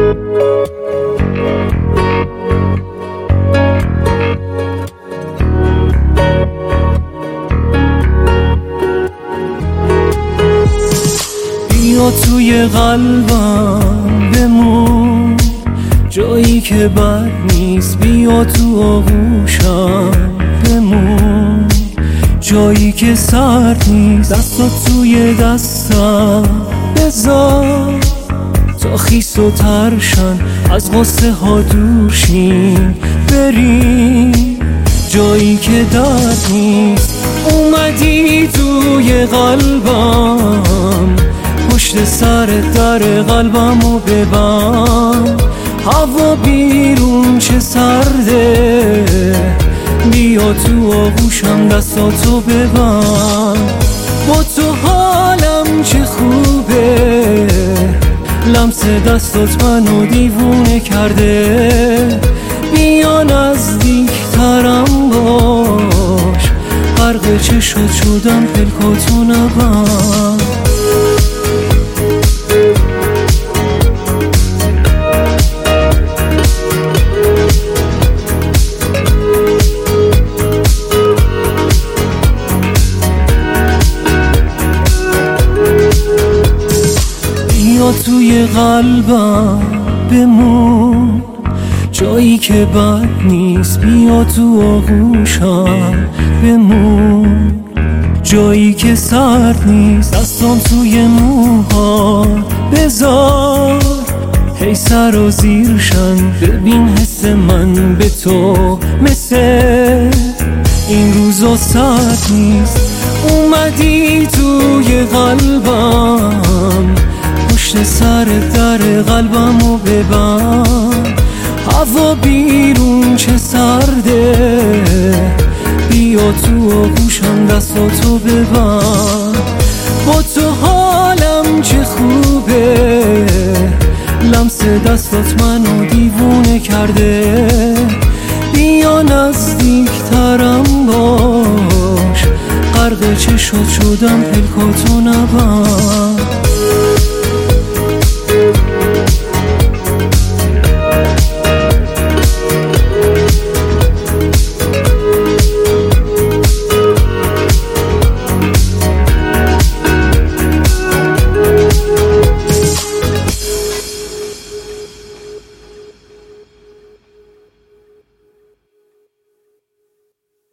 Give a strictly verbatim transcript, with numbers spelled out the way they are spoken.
بیا توی قلبم بمون، جایی که بد نیست. بیا تو آغوشم بمون، جایی که سرد نیست. دستا توی دستم بذار تا خیس و ترشن، از غصه ها دور شیم بریم جایی که درد نیست. اومدی توی قلبم، پشت سر در قلبمو ببند. هوا بیرون چه سرده، بیا تو آغوشم دستاتو ببند. با تو حالم چه خوبه، لمس دستات منو دیوونه کرده. بیا نزدیکترم باش، غرق چشات شدم پلکاتو نبند. بیا توی قلبم بمون، جایی که بد نیست. بیا تو آغوشم بمون، جایی که سرد نیست. دستام توی موها بذار، هی سر و زیرشن. ببین حس من به تو مثل این روزا سرد نیست. اومدی توی قلبم، پشت سر در قلبمو ببند. هوا بیرون چه سرده، بیا تو آغوشم دستاتو ببند. با تو حالم چه خوبه، لمس دستات منو دیوونه کرده. بیا نزدیکترم باش، غرق چشات شدم پلکاتو نبند.